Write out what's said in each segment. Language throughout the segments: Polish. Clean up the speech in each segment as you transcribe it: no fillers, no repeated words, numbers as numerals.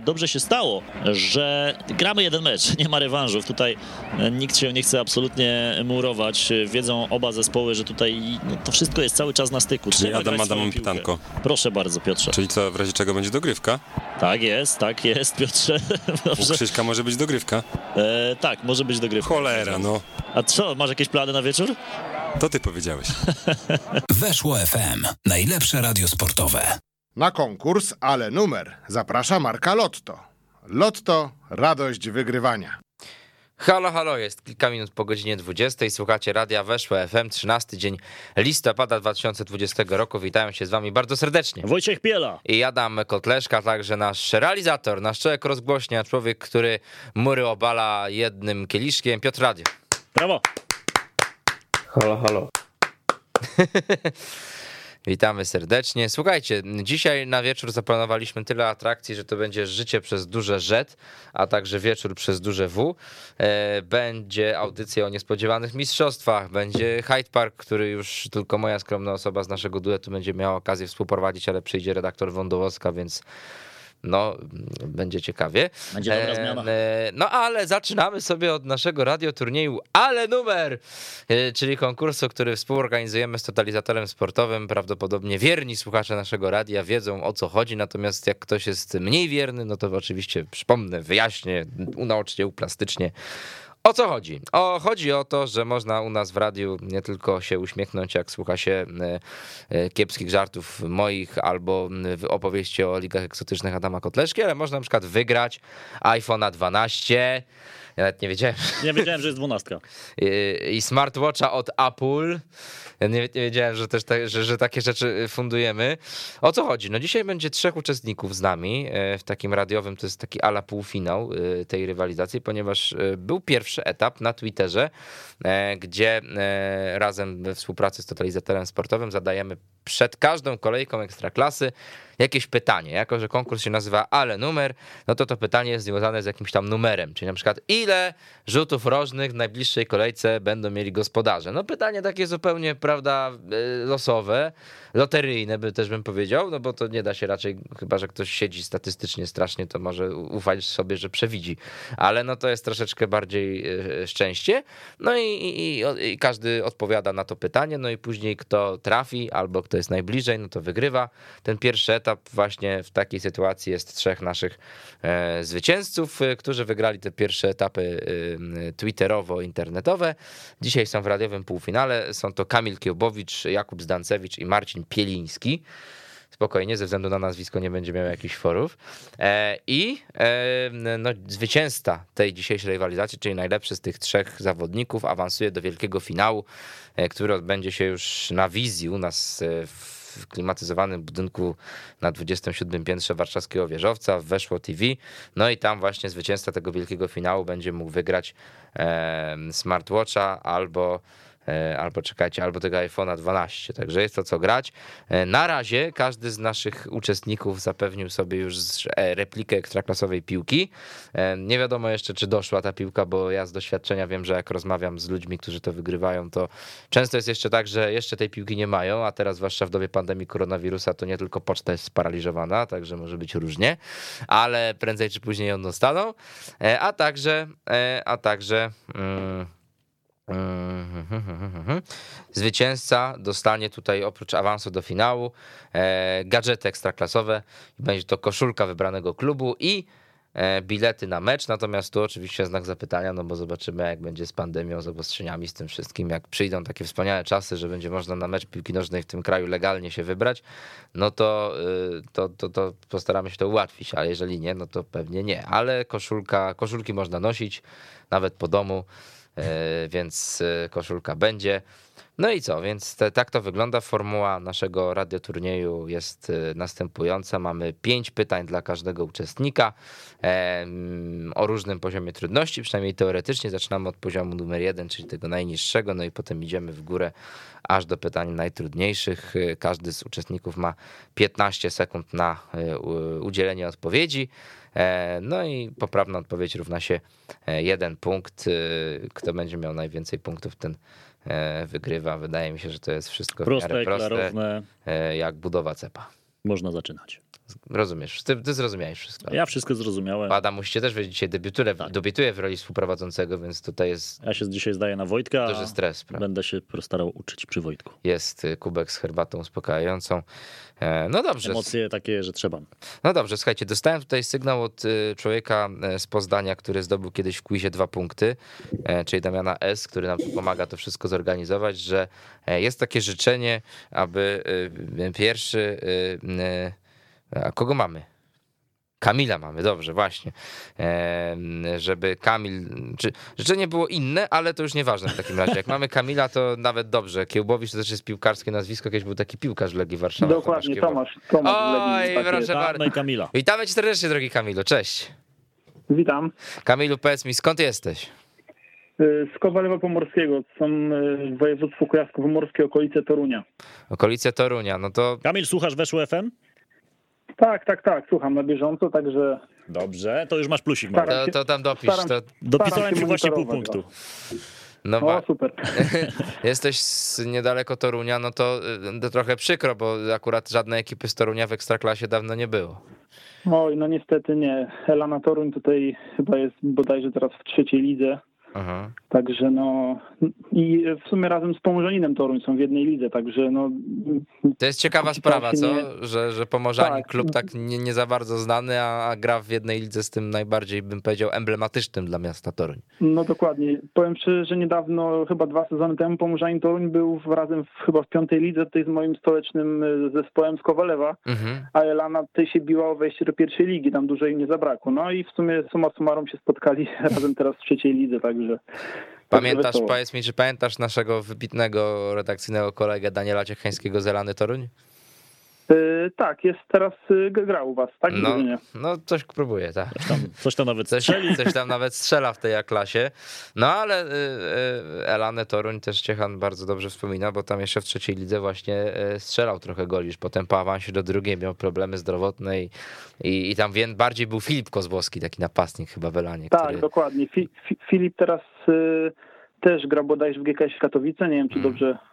dobrze się stało, że gramy jeden mecz, nie ma rewanżów. Tutaj nikt się nie chce absolutnie murować. Wiedzą oba zespoły, że tutaj to wszystko jest cały czas na styku. Czyli Adam mam pytanko. Proszę bardzo, Piotrze. Czyli co, w razie czego będzie dogrywka? Tak jest, Piotrze. U Krzyśka może być dogrywka? Tak, może być dogrywka. Cholera, no. A co, masz jakieś plany na wieczór? To ty powiedziałeś. Weszło FM. Najlepsze radio sportowe. Na konkurs, ale numer zaprasza marka Lotto. Lotto, radość wygrywania. Halo, halo, jest kilka minut po godzinie 20. Słuchacie Radia Weszło FM, 13 dzień listopada 2020 roku. Witają się z wami bardzo serdecznie Wojciech Piela i Adam Kotleszka, także nasz realizator, nasz człowiek rozgłośnia, człowiek, który mury obala jednym kieliszkiem, Piotr Radio. Brawo. Halo, halo. Witamy serdecznie. Słuchajcie, dzisiaj na wieczór zaplanowaliśmy tyle atrakcji, że to będzie życie przez duże Z, a także wieczór przez duże W. Będzie audycja o niespodziewanych mistrzostwach, będzie Hyde Park, który już tylko moja skromna osoba z naszego duetu będzie miała okazję współprowadzić, ale przyjdzie redaktor Wądołowska, więc no, będzie ciekawie. Będzie dobra zmiana. No, ale zaczynamy sobie od naszego radioturnieju Ale Numer, czyli konkursu, który współorganizujemy z Totalizatorem Sportowym. Prawdopodobnie wierni słuchacze naszego radia wiedzą, o co chodzi, natomiast jak ktoś jest mniej wierny, no to oczywiście przypomnę, wyjaśnię, unaocznię, uplastycznie. O co chodzi? Chodzi o to, że można u nas w radiu nie tylko się uśmiechnąć, jak słucha się kiepskich żartów moich albo opowieści o ligach egzotycznych Adama Kotleszki, ale można na przykład wygrać iPhone'a 12. Ja nawet nie wiedziałem. Nie wiedziałem, że jest 12. I smartwatcha od Apple. Ja nie wiedziałem, że też że takie rzeczy fundujemy. O co chodzi? No dzisiaj będzie 3 uczestników z nami w takim radiowym, to jest taki ala półfinał tej rywalizacji, ponieważ był pierwszy etap na Twitterze, gdzie razem we współpracy z Totalizatorem Sportowym zadajemy przed każdą kolejką Ekstraklasy jakieś pytanie. Jako że konkurs się nazywa Ale Numer, no to pytanie jest związane z jakimś tam numerem, czyli na przykład ile rzutów rożnych w najbliższej kolejce będą mieli gospodarze. No pytanie takie zupełnie, prawda, losowe, loteryjne też bym powiedział, no bo to nie da się raczej, chyba że ktoś siedzi statystycznie strasznie, to może ufać sobie, że przewidzi. Ale no to jest troszeczkę bardziej szczęście. No i każdy odpowiada na to pytanie, no i później kto trafi albo kto jest najbliżej, no to wygrywa. Ten pierwszy etap właśnie w takiej sytuacji jest 3 naszych zwycięzców, którzy wygrali te pierwsze etapy twitterowo-internetowe. Dzisiaj są w radiowym półfinale. Są to Kamil Kiełbowicz, Jakub Zdancewicz i Marcin Pieliński. Spokojnie, ze względu na nazwisko nie będzie miał jakichś forów. No, zwycięzca tej dzisiejszej rywalizacji, czyli najlepszy z tych 3 zawodników, awansuje do wielkiego finału, który odbędzie się już na wizji u nas w klimatyzowanym budynku na 27 piętrze warszawskiego wieżowca w Weszło TV. No i tam właśnie zwycięzca tego wielkiego finału będzie mógł wygrać smartwatcha albo tego iPhone'a 12. Także jest to co grać. Na razie każdy z naszych uczestników zapewnił sobie już replikę ekstraklasowej piłki. Nie wiadomo jeszcze, czy doszła ta piłka, bo ja z doświadczenia wiem, że jak rozmawiam z ludźmi, którzy to wygrywają, to często jest jeszcze tak, że jeszcze tej piłki nie mają, a teraz zwłaszcza w dobie pandemii koronawirusa to nie tylko poczta jest sparaliżowana, także może być różnie, ale prędzej czy później ją dostaną, a także zwycięzca dostanie tutaj oprócz awansu do finału gadżety ekstraklasowe. Będzie to koszulka wybranego klubu i bilety na mecz, natomiast tu oczywiście znak zapytania, no bo zobaczymy jak będzie z pandemią, z obostrzeniami, z tym wszystkim, jak przyjdą takie wspaniałe czasy, że będzie można na mecz piłki nożnej w tym kraju legalnie się wybrać, no to postaramy się to ułatwić, ale jeżeli nie, no to pewnie nie, ale koszulki można nosić nawet po domu, więc koszulka będzie. No i co, więc tak to wygląda. Formuła naszego radioturnieju jest następująca. Mamy 5 pytań dla każdego uczestnika o różnym poziomie trudności, przynajmniej teoretycznie. Zaczynamy od poziomu numer 1, czyli tego najniższego, no i potem idziemy w górę aż do pytań najtrudniejszych. Każdy z uczestników ma 15 sekund na udzielenie odpowiedzi. No i poprawna odpowiedź równa się 1 punkt. Kto będzie miał najwięcej punktów, ten wygrywa. Wydaje mi się, że to jest wszystko w miarę proste, jak budowa cepa. Można zaczynać. Rozumiesz, ty zrozumiałeś wszystko. Ja wszystko zrozumiałem. Adam, musicie też wiedzieć, dzisiaj debiutuje w roli współprowadzącego, więc tutaj jest Ja się dzisiaj zdaję na Wojtka, duży stres. Prawda? będę się starał uczyć przy Wojtku. Jest kubek z herbatą uspokajającą. No dobrze. Emocje takie, że trzeba. No dobrze, słuchajcie, dostałem tutaj sygnał od człowieka z Poznania, który zdobył kiedyś w quizie 2 punkty, czyli Damiana S., który nam tu pomaga to wszystko zorganizować, że jest takie życzenie, aby pierwszy... A kogo mamy? Kamila mamy, dobrze, właśnie. Żeby Kamil... Życzenie było inne, ale to już nieważne w takim razie. Jak mamy Kamila, to nawet dobrze. Kiełbowicz to też jest piłkarskie nazwisko, kiedyś był taki piłkarz Legii Warszawa. Dokładnie, Tomasz Tomasz Oj, Legii, tak proszę jest. bardzo. No i Kamila. Witamy cię serdecznie, drogi Kamilu, cześć. Witam. Kamilu, powiedz mi, skąd jesteś? Z Kowalewa Pomorskiego, są województwo kujawsko-pomorskie, okolice Torunia. Okolice Torunia, no to Kamil, słuchasz Weszło FM? Tak, słucham na bieżąco, także Dobrze, to już masz plusik. Mały. Staram się- to tam dopisz. staram- To, Dopisałem ci właśnie pół monitorować, punktu. no o super. jesteś niedaleko Torunia, no to trochę przykro, bo akurat żadnej ekipy z Torunia w Ekstraklasie dawno nie było. Oj, no niestety nie. Elana Toruń tutaj chyba jest bodajże teraz w 3. lidze, Aha. także no i w sumie razem z Pomorzaninem Toruń są w jednej lidze, także no... To jest ciekawa Ci sprawa, tam się co? nie- Że Pomorzanin, Tak. klub tak nie za bardzo znany, a gra w jednej lidze z tym najbardziej, bym powiedział, emblematycznym dla miasta Toruń. No dokładnie. Powiem szczerze, że niedawno, chyba 2 sezony temu, Pomorzanin Toruń był razem chyba w 5. lidze tutaj z moim stołecznym zespołem z Kowalewa, Mhm. a Elana tutaj się biła o wejście do 1. ligi, tam dużo im nie zabrakło. No i w sumie summa summarum się spotkali razem teraz w 3. lidze, także... Pamiętasz, wesoło. powiedz mi, czy pamiętasz naszego wybitnego redakcyjnego kolegę Daniela Ciechańskiego z Elany Toruń? Tak, jest teraz, gra u was, tak? No, Czy nie? no coś próbuje, tak. Coś tam nawet strzeli. Coś tam nawet strzela w tej A-klasie. No ale Elanę Toruń też Ciechan bardzo dobrze wspomina, bo tam jeszcze w 3. lidze właśnie strzelał trochę goli, już potem po awansie do 2. miał problemy zdrowotne i tam bardziej był Filip Kozłowski, taki napastnik chyba w Elanie. Tak, który... dokładnie. Filip teraz też gra bodajże w GKS Katowice, nie wiem czy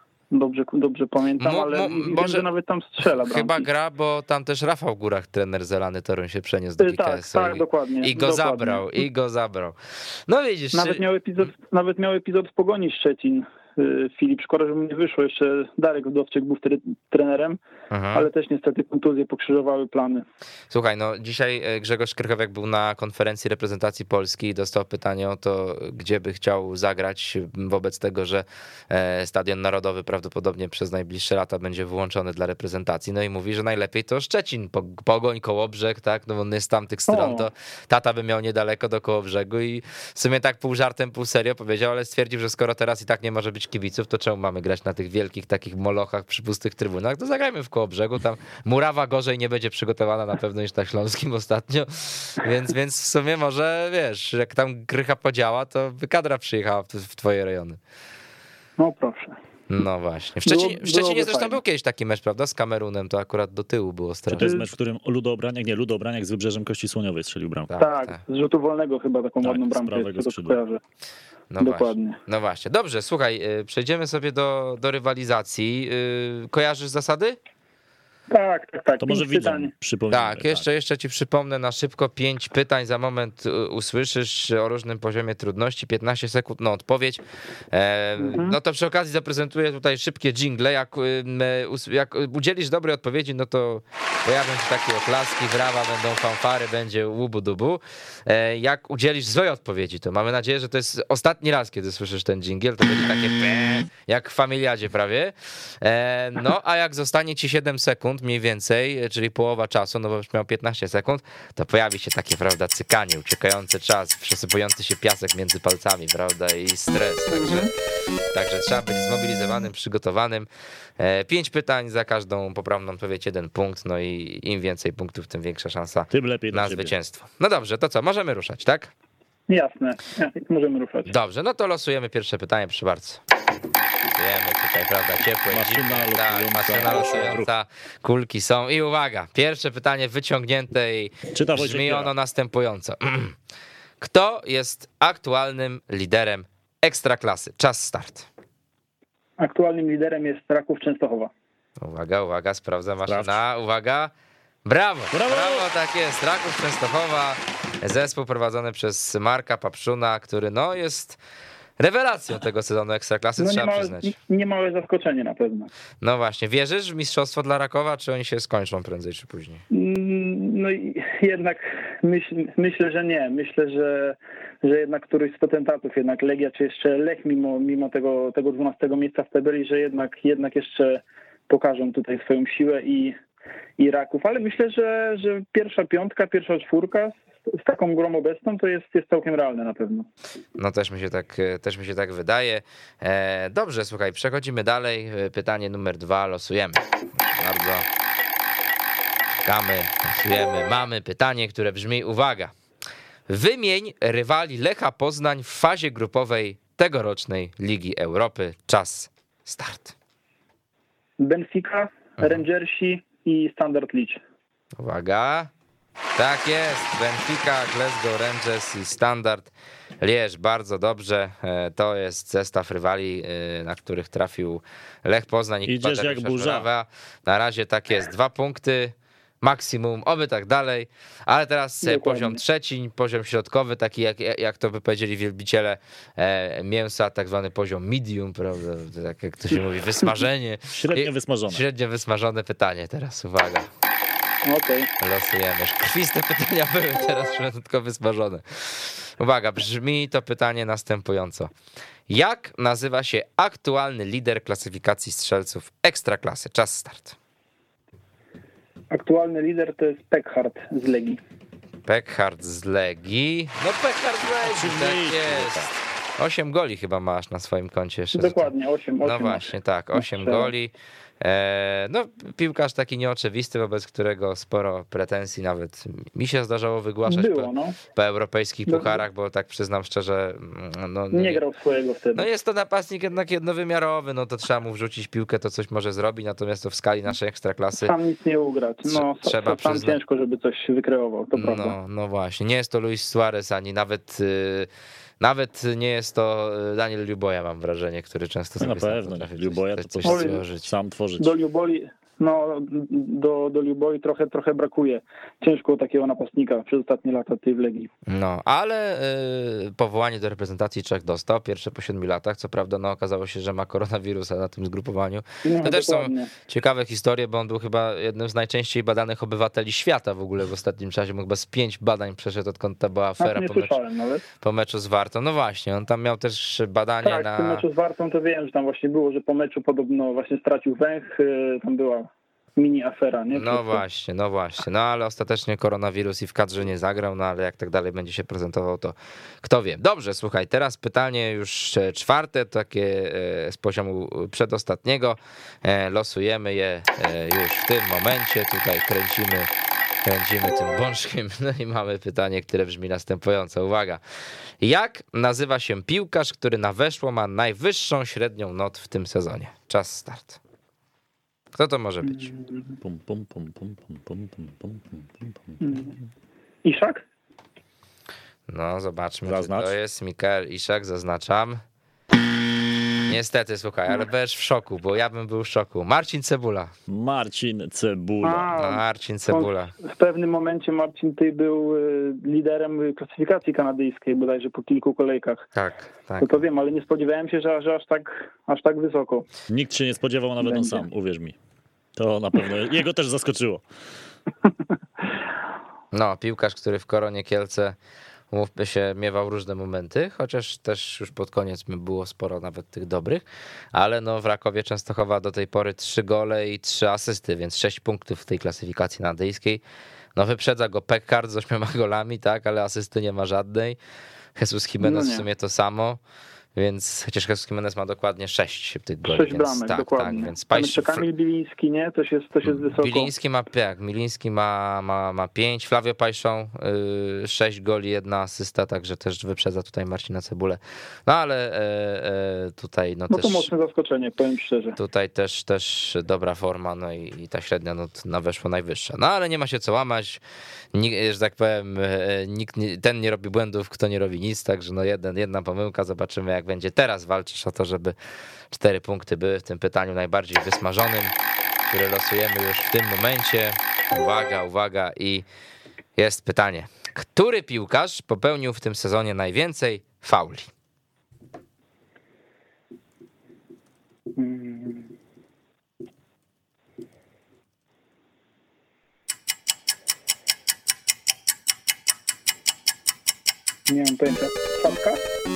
dobrze pamiętam, ale wiem, że nawet tam strzela bramki. Chyba gra, bo tam też Rafał Górach, trener z Elany Toruń się przeniósł do GKS-u. Tak, dokładnie. I go zabrał. No widzisz. Nawet miał epizod w Pogoni Szczecin. Filip, szkoda, że mu nie wyszło. Jeszcze Darek Wdowczyk był wtedy trenerem, ale też niestety kontuzje pokrzyżowały plany. Słuchaj, no dzisiaj Grzegorz Krychowiak był na konferencji reprezentacji Polski i dostał pytanie o to, gdzie by chciał zagrać wobec tego, że Stadion Narodowy prawdopodobnie przez najbliższe lata będzie wyłączony dla reprezentacji. No i mówi, że najlepiej to Szczecin, Pogoń, Kołobrzeg, tak? No on jest z tamtych stron, to tata by miał niedaleko do Kołobrzegu i w sumie tak pół żartem, pół serio powiedział, ale stwierdził, że skoro teraz i tak nie może być kibiców, to czemu mamy grać na tych wielkich takich molochach przy pustych trybunach? To zagrajmy w Kołobrzegu, tam murawa gorzej nie będzie przygotowana na pewno niż na Śląskim ostatnio, więc w sumie może, wiesz, jak tam Krycha podziała, to by kadra przyjechała w twoje rejony. No proszę. No właśnie. W Byłoby Szczecinie zresztą fajnie. był kiedyś taki mecz, prawda, z Kamerunem, to akurat do tyłu było Czy to strasznie. jest mecz, w którym Ludo Obraniak z Wybrzeżem Kości Słoniowej strzelił bramkę? Tak, z rzutu wolnego chyba taką Tak, ładną z bramkę prawego jest, tego skrzydła. kojarzę. No Dokładnie. Właśnie. No właśnie. Dobrze, słuchaj, przejdziemy sobie do rywalizacji. Kojarzysz zasady? Tak. To może 5 widzą, pytań. przypomnijmy. Tak, jeszcze ci przypomnę na szybko 5 pytań, za moment usłyszysz o różnym poziomie trudności, 15 sekund na odpowiedź. No to przy okazji zaprezentuję tutaj szybkie dżingle, jak udzielisz dobrej odpowiedzi, no to pojawią się takie oklaski, brawa, będą fanfary, będzie łubu-dubu. Jak udzielisz złej odpowiedzi, to mamy nadzieję, że to jest ostatni raz, kiedy słyszysz ten dżingiel, to będzie takie jak w Familiadzie prawie. No a jak zostanie ci 7 sekund mniej więcej, czyli połowa czasu, no bo już miał 15 sekund, to pojawi się takie, prawda, cykanie, uciekający czas, przesypujący się piasek między palcami, prawda, i stres, także trzeba być zmobilizowanym, przygotowanym. 5 pytań, za każdą poprawną odpowiedź 1 punkt, no i im więcej punktów, tym większa szansa Tym lepiej dla na ciebie. zwycięstwo. No dobrze, to co, możemy ruszać, tak? Jasne, możemy ruszać. Dobrze, no to losujemy pierwsze pytanie, proszę bardzo. Wiemy tutaj, prawda, ciepłe, Maszyna zimne, tak, losująca. maszyna losująca, kulki są i uwaga, pierwsze pytanie wyciągnięte i Czyta Wojciech brzmi Piera. ono następująco. Kto jest aktualnym liderem Ekstraklasy? Czas start. Aktualnym liderem jest Raków Częstochowa. Uwaga, sprawdza maszyna, uwaga. Brawo, tak jest. Raków Częstochowa, zespół prowadzony przez Marka Papszuna, który no jest rewelacją tego sezonu Ekstraklasy, trzeba przyznać. Niemałe zaskoczenie na pewno. No właśnie, wierzysz w mistrzostwo dla Rakowa, czy oni się skończą prędzej czy później? No i jednak myślę, że nie. Myślę, że jednak któryś z potentatów, jednak Legia czy jeszcze Lech mimo tego 12 miejsca w tabeli, że jednak jeszcze pokażą tutaj swoją siłę i Raków. Ale myślę, że pierwsza piątka, pierwsza czwórka z taką grą obecną to jest całkiem realne na pewno. No też mi się tak wydaje. Dobrze, słuchaj, przechodzimy dalej. Pytanie numer 2 losujemy. Bardzo czekamy, losujemy. Mamy pytanie, które brzmi, uwaga. Wymień rywali Lecha Poznań w fazie grupowej tegorocznej Ligi Europy. Czas, start. Benfica, Rangersi i Standard Liège. Uwaga. Tak jest, Benfica, Glasgow Rangers i Standard Liège, bardzo dobrze. To jest zestaw rywali, na których trafił Lech Poznań i idziesz jak burza. Na razie tak jest, 2 punkty maksimum, oby tak dalej, ale teraz poziom trzeci, poziom środkowy, taki jak to by powiedzieli wielbiciele mięsa, tak zwany poziom medium, prawda, tak jak to się mówi, wysmażenie. Średnio wysmażone pytanie teraz, uwaga. Okej. Losujemy. Krwiste pytania były teraz tylko wysmażone. Uwaga, brzmi to pytanie następująco. Jak nazywa się aktualny lider klasyfikacji strzelców Ekstraklasy? Czas, start. Aktualny lider to jest Pekhard z Legii. Pekhard z Legii. No Pekhard z Legii, tak jest. 8 goli chyba masz na swoim koncie jeszcze. Dokładnie, 8. No właśnie, tak, 8 goli. No, piłkarz taki nieoczywisty, wobec którego sporo pretensji nawet mi się zdarzało wygłaszać po europejskich pucharach, bo tak przyznam szczerze, nie grał swojego wtedy. No jest to napastnik jednak jednowymiarowy, no to trzeba mu wrzucić piłkę, to coś może zrobić, natomiast to w skali naszej Ekstraklasy sam nic nie ugrać. No, trzeba przyznać. Ciężko, żeby coś wykreował, to prawda. No właśnie, nie jest to Luis Suarez, ani nawet nie jest to Daniel Luboja, mam wrażenie, który często sobie na pewno Luboja to coś stworzyć, sam tworzyć. Do Luboli, do Luboli trochę brakuje. Ciężko takiego napastnika przez ostatnie lata tej w Legii. No, ale powołanie do reprezentacji Czech dostał, pierwsze po 7 latach. Co prawda, okazało się, że ma koronawirusa na tym zgrupowaniu. To też są ciekawe historie, bo on był chyba jednym z najczęściej badanych obywateli świata w ogóle w ostatnim czasie. Chyba z 5 badań przeszedł, odkąd to była afera po meczu z Wartą. No właśnie, on tam miał też badania w tym meczu z Wartą to wiem, że tam właśnie było, że po meczu podobno właśnie stracił węch, tam była mini afera, nie? No właśnie. No ale ostatecznie koronawirus i w kadrze nie zagrał, no ale jak tak dalej będzie się prezentował, to kto wie. Dobrze, słuchaj, teraz pytanie już 4, takie z poziomu przedostatniego. Losujemy je już w tym momencie. Tutaj kręcimy tym bączkiem. No i mamy pytanie, które brzmi następująco. Uwaga. Jak nazywa się piłkarz, który na weszło ma najwyższą średnią not w tym sezonie? Czas, start. Kto to może być? Iszak? No, zobaczmy, czy to jest Mikael Iszak, zaznaczam. Niestety, słuchaj, ale będziesz w szoku, bo ja bym był w szoku. Marcin Cebula. Marcin Cebula. W pewnym momencie Marcin tutaj był liderem klasyfikacji kanadyjskiej, bodajże po kilku kolejkach. Tak. To wiem, ale nie spodziewałem się, że aż tak wysoko. Nikt się nie spodziewał, nawet on sam, uwierz mi. To na pewno jego też zaskoczyło. No, piłkarz, który w Koronie Kielce, umówmy się, miewał różne momenty, chociaż też już pod koniec było sporo nawet tych dobrych, ale w Rakowie Częstochowa do tej pory 3 gole i 3 asysty, więc 6 punktów w tej klasyfikacji kanadyjskiej. Wyprzedza go Pekhard z 8 golami, tak, ale asysty nie ma żadnej. Jesus Jimenez w sumie to samo. Więc chociaż Jesus Jimenez ma dokładnie 6 tych goli. 6 bramek, dokładnie. Więc jeszcze Kamil Biliński, nie? To jest wysoko. Biliński ma 5, Flavio Pajszą 6 goli, 1 asysta, także też wyprzedza tutaj Marcina Cebulę. No ale tutaj też... to mocne zaskoczenie, powiem szczerze. Tutaj też dobra forma, i ta średnia na weszło najwyższa. No ale nie ma się co łamać, że tak powiem, ten nie robi błędów, kto nie robi nic, także jedna pomyłka, zobaczymy jak będzie teraz. Walczysz o to, żeby 4 punkty były w tym pytaniu najbardziej wysmażonym. które losujemy już w tym momencie. Uwaga i jest pytanie. Który piłkarz popełnił w tym sezonie najwięcej fauli? Nie mam pojęcia. Fatka?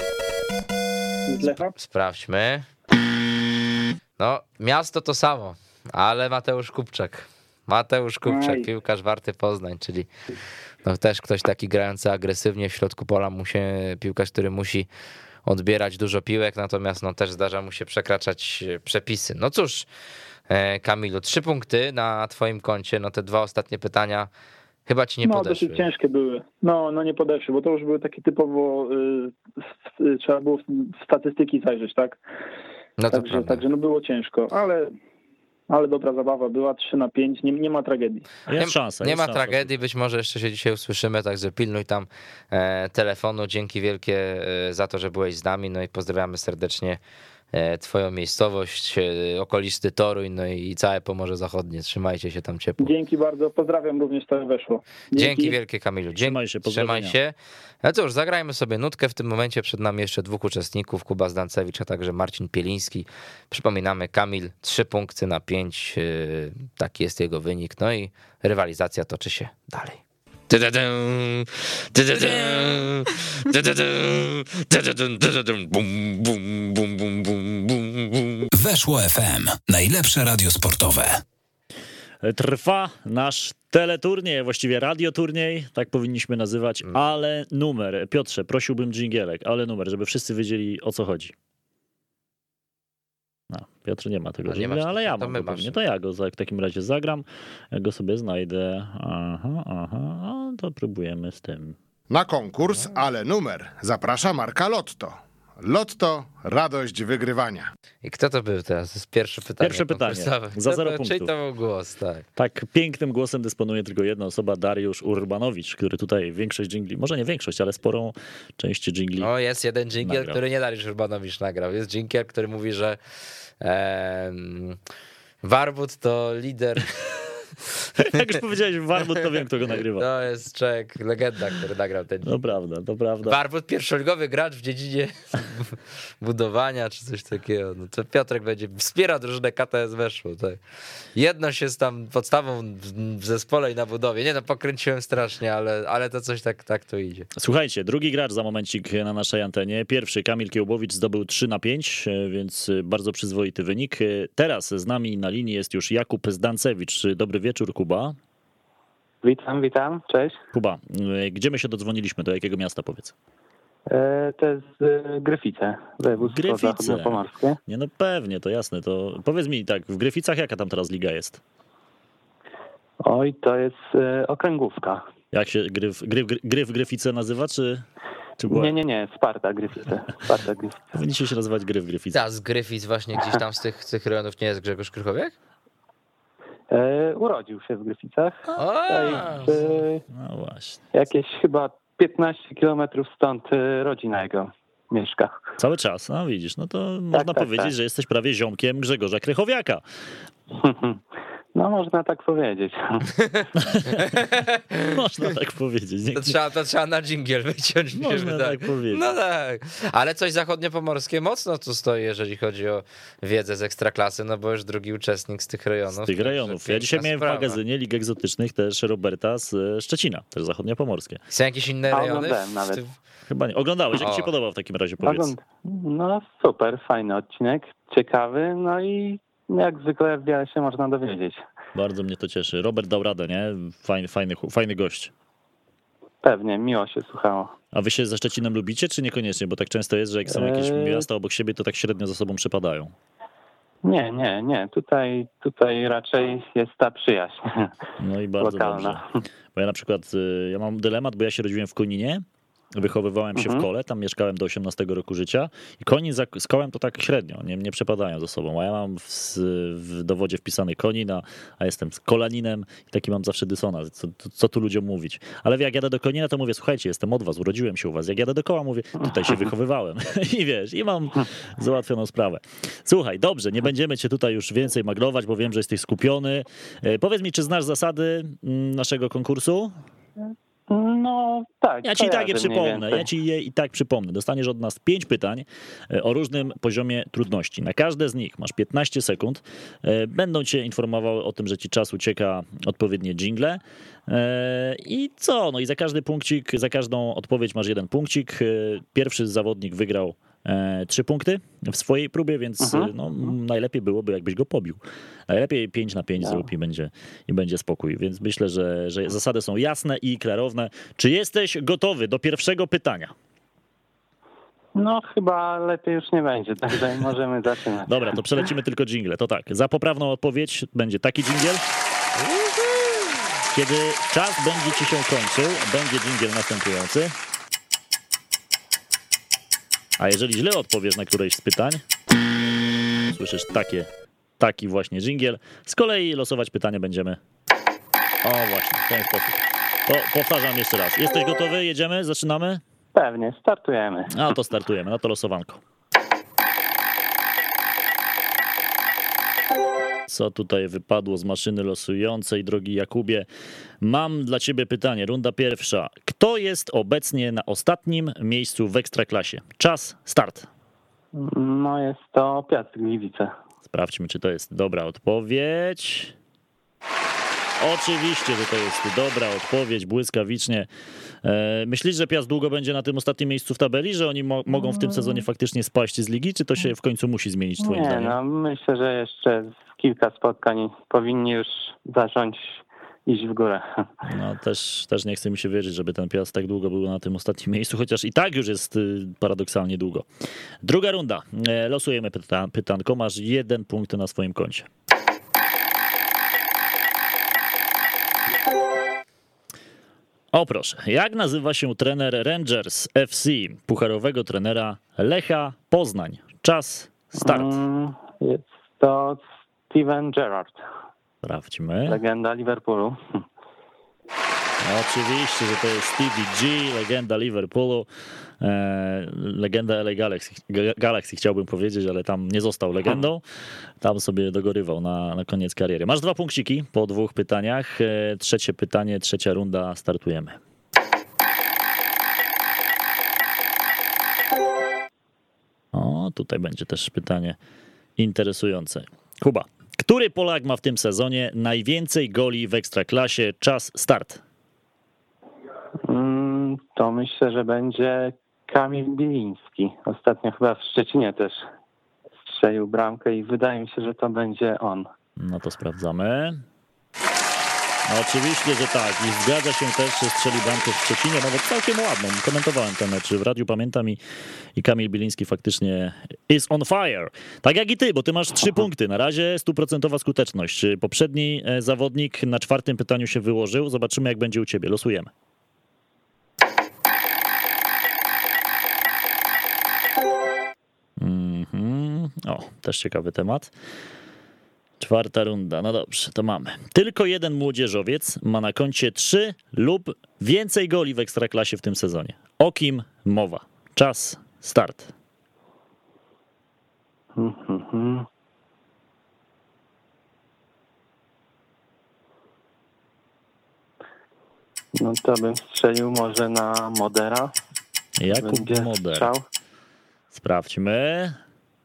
Z Lecha? Sprawdźmy. No, miasto to samo, ale Mateusz Kupczak, Aj. piłkarz Warty Poznań, czyli no też ktoś taki grający agresywnie w środku pola, piłkarz, który musi odbierać dużo piłek, natomiast no też zdarza mu się przekraczać przepisy. No cóż, Kamilu, 3 punkty na twoim koncie, no te 2 ostatnie pytania chyba ci nie podeszły. Dosyć ciężkie były. No nie podeszły, bo to już były takie typowo, trzeba było w statystyki zajrzeć, tak? No to prawda. Także no było ciężko, ale dobra zabawa była, 3-5, nie ma tragedii. Jest szansa. Nie jest ma szansa. tragedii, być może jeszcze się dzisiaj usłyszymy, także pilnuj tam telefonu. Dzięki wielkie za to, że byłeś z nami, no i pozdrawiamy serdecznie twoją miejscowość, okolisty Toruń, no i całe Pomorze Zachodnie. Trzymajcie się tam ciepło. Dzięki bardzo, pozdrawiam również, to weszło. Dzięki wielkie, Kamilu. Trzymaj się, pozdrowienia. Trzymaj się. No cóż, zagrajmy sobie nutkę. W tym momencie przed nami jeszcze 2 uczestników, Kuba Zdancewicz, a także Marcin Pieliński. Przypominamy, Kamil 3 punkty na 5, taki jest jego wynik, no i rywalizacja toczy się dalej. Weszło FM. Najlepsze radio sportowe. Trwa nasz teleturniej, właściwie radioturniej, tak powinniśmy nazywać, ale numer. Piotrze, prosiłbym dżingielek, ale numer, żeby wszyscy wiedzieli, o co chodzi. No, Piotr nie ma tego A nie dżingla, masz, ale ja to mam my go masz. pewnie. To ja go w takim razie zagram, ja go sobie znajdę. Aha, to próbujemy z tym. Na konkurs, ale numer zaprasza marka Lotto. Lotto, radość wygrywania. I kto to był teraz? To jest pierwsze pytanie. Pierwsze pytanie. konkursowe. Za Kto 0 to- punktów. Czyj to był głos, tak. Tak pięknym głosem dysponuje tylko jedna osoba, Dariusz Urbanowicz, który tutaj większość dżingli, może nie większość, ale sporą część dżingli. O, jest jeden dżingiel, Nagrał. który nie Dariusz Urbanowicz nagrał. Jest dżingiel, który mówi, że Warbut to lider. Jak już powiedziałeś Warmut, to wiem, kto go nagrywa. To jest człowiek, legenda, który nagrał ten dżingiel. To prawda. Warbut, pierwszoligowy gracz w dziedzinie budowania czy coś takiego. No to Piotrek będzie wspiera drużynę KTS Weszło. Tak. Jedno się z tam podstawą w zespole i na budowie. Nie no, pokręciłem strasznie, ale to coś tak to idzie. Słuchajcie, drugi gracz za momencik na naszej antenie. Pierwszy, Kamil Kiełbowicz, zdobył 3-5, więc bardzo przyzwoity wynik. Teraz z nami na linii jest już Jakub Zdancewicz. Dobry wieczór, Kuba. Witam, cześć. Kuba, gdzie my się dodzwoniliśmy? Do jakiego miasta, powiedz? To jest Gryfice, województwo Gryfice. zachodniopomorskie. Nie no pewnie, to jasne. To powiedz mi tak, w Gryficach jaka tam teraz liga jest? Oj, to jest okręgówka. Jak się gry w Gryfice nazywa, czy była... Nie, Sparta Gryfice. Powinniście się nazywać gry w Gryficach. Z Gryfic właśnie gdzieś tam z tych rejonów nie jest Grzegorz Krychowiak? Urodził się w Gryficach. Tutaj No właśnie. jakieś chyba 15 kilometrów stąd rodzina jego mieszka. Cały czas, no widzisz, no to można powiedzieć, że jesteś prawie ziomkiem Grzegorza Krychowiaka. No można tak powiedzieć. Można tak powiedzieć. To trzeba na dżingiel wyciąć. mi się Można wydaje. tak powiedzieć. No tak, ale coś zachodniopomorskie mocno tu stoi, jeżeli chodzi o wiedzę z Ekstraklasy, no bo już drugi uczestnik z tych rejonów. Z tych rejonów. Ja dzisiaj miałem w magazynie Lig Egzotycznych też Roberta z Szczecina, też zachodniopomorskie. Są jakieś inne rejony? Oglądałem nawet. Chyba nie. Oglądałeś, jak ci się podobał w takim razie, powiedz. No super, fajny odcinek, ciekawy, no i jak zwykle wiele się można dowiedzieć. Bardzo mnie to cieszy. Robert dał radę, nie? Fajny gość. Pewnie, miło się słuchało. A wy się ze Szczecinem lubicie, czy niekoniecznie? Bo tak często jest, że jak są jakieś miasta obok siebie, to tak średnio ze sobą przepadają. Nie. Tutaj raczej jest ta przyjaźń. No i bardzo lokalna. dobrze. Bo ja na przykład, ja mam dylemat, bo ja się rodziłem w Koninie, wychowywałem się w Kole, tam mieszkałem do 18 roku życia i Konin z Kołem to tak średnio, nie przepadają ze sobą, a ja mam w dowodzie wpisany Konina, a jestem z Kolaninem i taki mam zawsze dysonans, co tu ludziom mówić. Ale jak jadę do Konina, to mówię, słuchajcie, jestem od was, urodziłem się u was. Jak jadę do Koła, mówię, tutaj się wychowywałem i wiesz, i mam załatwioną sprawę. Słuchaj, dobrze, nie będziemy cię tutaj już więcej maglować, bo wiem, że jesteś skupiony. Powiedz mi, czy znasz zasady naszego konkursu? No tak. Ja ci tak je przypomnę. Ja ci je i tak przypomnę. Dostaniesz od nas 5 pytań o różnym poziomie trudności. Na każde z nich masz 15 sekund. Będą cię informowały o tym, że ci czas ucieka, odpowiednie dżingle. I co? No i za każdy punkcik, za każdą odpowiedź masz 1 punkcik. Pierwszy zawodnik wygrał 3 punkty w swojej próbie, więc no, najlepiej byłoby, jakbyś go pobił. Najlepiej 5-5 zrób i będzie spokój. Więc myślę, że zasady są jasne i klarowne. Czy jesteś gotowy do pierwszego pytania? No chyba lepiej już nie będzie, także możemy zaczynać. Dobra, to przelecimy tylko dżingle. To tak, za poprawną odpowiedź będzie taki dżingiel. Kiedy czas będzie ci się kończył, będzie dżingiel następujący. A jeżeli źle odpowiesz na któreś z pytań, słyszysz taki właśnie dżingiel. Z kolei losować pytanie będziemy. O właśnie, w ten sposób. To powtarzam jeszcze raz. Jesteś gotowy? Jedziemy? Zaczynamy? Pewnie, startujemy. A to startujemy, no to losowanko. Co tutaj wypadło z maszyny losującej, drogi Jakubie? Mam dla ciebie pytanie, runda pierwsza. Kto jest obecnie na ostatnim miejscu w Ekstraklasie? Czas, start. No jest to Piast Gliwice. Sprawdźmy, czy to jest dobra odpowiedź. Oczywiście, że to jest dobra odpowiedź, błyskawicznie. Myślisz, że Piast długo będzie na tym ostatnim miejscu w tabeli, że oni mogą w tym sezonie faktycznie spaść z ligi, czy to się w końcu musi zmienić twoim zdaniem? No myślę, że jeszcze kilka spotkań powinni już zacząć iść w górę. No też nie chce mi się wierzyć, żeby ten Piast tak długo był na tym ostatnim miejscu, chociaż i tak już jest paradoksalnie długo. Druga runda. Losujemy pytanko. Masz 1 punkt na swoim koncie. O proszę, jak nazywa się trener Rangers FC, pucharowego trenera Lecha Poznań? Czas, start. Jest to Steven Gerrard. Sprawdźmy. Legenda Liverpoolu. Oczywiście, że to jest Stevie G, legenda Liverpoolu, legenda LA Galaxy chciałbym powiedzieć, ale tam nie został legendą, tam sobie dogorywał na koniec kariery. Masz 2 punkciki po 2 pytaniach, trzecie pytanie, trzecia runda, startujemy. O, tutaj będzie też pytanie interesujące. Kuba, który Polak ma w tym sezonie najwięcej goli w Ekstraklasie? Czas, start. To myślę, że będzie Kamil Biliński. Ostatnio chyba w Szczecinie też strzelił bramkę i wydaje mi się, że to będzie on. No to sprawdzamy. No oczywiście, że tak. I zgadza się też, że strzelił bramkę w Szczecinie, nawet całkiem ładną. Komentowałem ten mecz w radiu, pamiętam i Kamil Biliński faktycznie is on fire. Tak jak i ty, bo ty masz 3 punkty. Na razie 100% skuteczność. Poprzedni zawodnik na 4. pytaniu się wyłożył. Zobaczymy, jak będzie u ciebie. Losujemy. O, też ciekawy temat. 4. runda, no dobrze, to mamy. Tylko jeden młodzieżowiec ma na koncie 3 lub więcej goli w Ekstraklasie w tym sezonie. O kim mowa? Czas, start. No to bym strzelił może na Modera. Jakub Moder. Strzał. Sprawdźmy.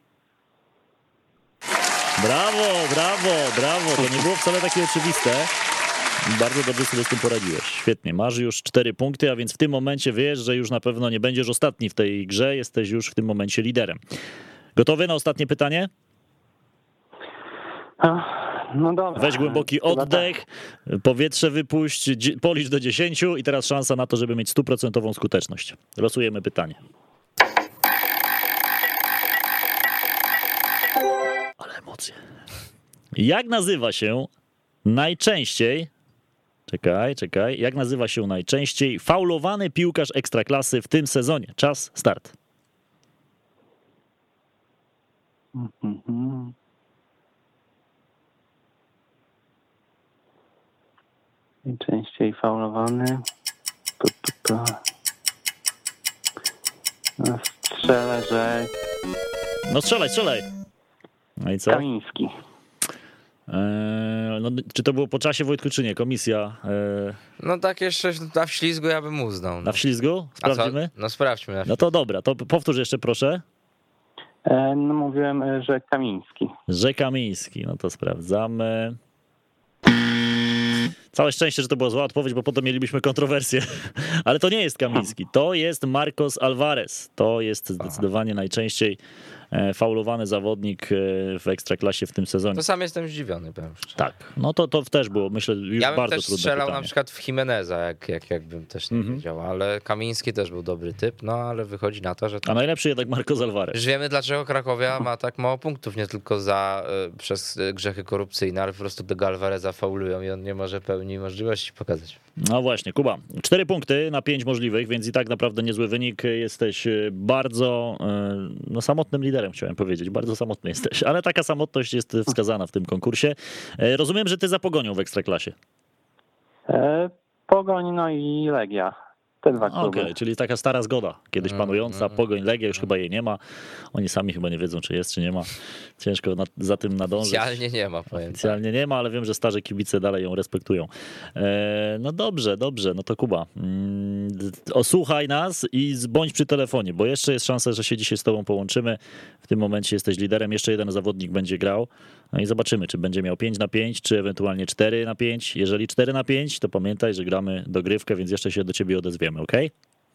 Brawo. To nie było wcale takie oczywiste. Bardzo dobrze sobie z tym poradziłeś. Świetnie. Masz już 4 punkty, a więc w tym momencie wiesz, że już na pewno nie będziesz ostatni w tej grze. Jesteś już w tym momencie liderem. Gotowy na ostatnie pytanie? No dobra. Weź głęboki oddech, powietrze wypuść, policz do 10 i teraz szansa na to, żeby mieć 100% skuteczność. Losujemy pytanie. Ale emocje. Jak nazywa się najczęściej Czekaj. Jak nazywa się najczęściej faulowany piłkarz Ekstraklasy w tym sezonie? Czas, start. Najczęściej faulowany. Strzelę, że No strzelaj. No i co? Kamiński. No, czy to było po czasie, Wojtku, czy nie? Komisja No tak jeszcze na wślizgu ja bym uznał. na wślizgu? Sprawdzimy? No sprawdźmy. No to dobra, to powtórz jeszcze proszę. No mówiłem, że Kamiński. Że Kamiński, no to sprawdzamy. Całe szczęście, że to była zła odpowiedź, bo potem mielibyśmy kontrowersję. Ale to nie jest Kamiński, to jest Marcos Alvarez. To jest zdecydowanie najczęściej faulowany zawodnik w Ekstraklasie w tym sezonie. To sam jestem zdziwiony, powiem szczerze. Tak, no to też było, myślę, już Ja bym bardzo też trudne strzelał pytanie. na przykład w Jimeneza, jakbym też nie wiedział, ale Kamiński też był dobry typ, no ale wychodzi na to, że... A najlepszy jednak Marcos Alvarez. Już wiemy, dlaczego Krakowia ma tak mało punktów, nie tylko przez grzechy korupcyjne, ale po prostu tego Alvareza faulują i on nie może pełni możliwości pokazać. No właśnie, Kuba, 4 punkty na 5 możliwych, więc i tak naprawdę niezły wynik. Jesteś bardzo samotnym liderem, chciałem powiedzieć. Bardzo samotny jesteś, ale taka samotność jest wskazana w tym konkursie. Rozumiem, że ty za Pogonią w Ekstraklasie. Pogoń, no i Legia. Te dwa kluby. Okej, czyli taka stara zgoda, kiedyś panująca. Pogoń, Legia, już chyba jej nie ma. Oni sami chyba nie wiedzą, czy jest, czy nie ma. Ciężko za tym nadążyć. Oficjalnie nie ma, powiem. Oficjalnie nie ma, ale wiem, że starzy kibice dalej ją respektują. No dobrze, no to Kuba, osłuchaj nas i bądź przy telefonie, bo jeszcze jest szansa, że się dzisiaj z tobą połączymy. W tym momencie jesteś liderem, jeszcze jeden zawodnik będzie grał. No i zobaczymy, czy będzie miał 5-5, czy ewentualnie 4-5. Jeżeli 4-5, to pamiętaj, że gramy dogrywkę, więc jeszcze się do ciebie odezwiemy, okej?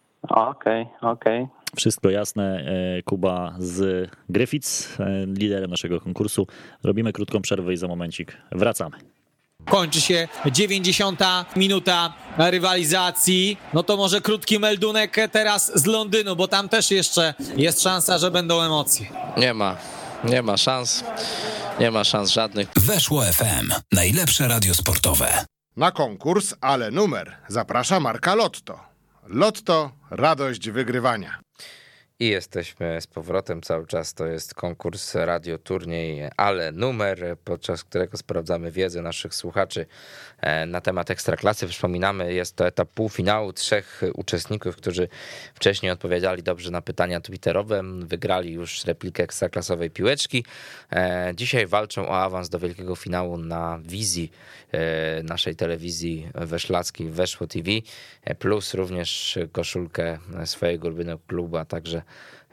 Okej. Wszystko jasne. Kuba z Gryfic, liderem naszego konkursu. Robimy krótką przerwę i za momencik wracamy. Kończy się 90. minuta rywalizacji. No to może krótki meldunek teraz z Londynu, bo tam też jeszcze jest szansa, że będą emocje. Nie ma szans. Nie ma szans żadnych. Weszło FM. Najlepsze radio sportowe. Na konkurs, ale numer zaprasza marka Lotto. Lotto, radość wygrywania. I jesteśmy z powrotem cały czas. To jest konkurs Radio Turniej, ale numer, podczas którego sprawdzamy wiedzę naszych słuchaczy na temat Ekstraklasy. Przypominamy, jest to etap półfinału. 3 uczestników, którzy wcześniej odpowiadali dobrze na pytania twitterowe, wygrali już replikę ekstraklasowej piłeczki. Dzisiaj walczą o awans do wielkiego finału na wizji naszej telewizji weszlackiej Weszło TV, plus również koszulkę swojego ulubionego klubu, a także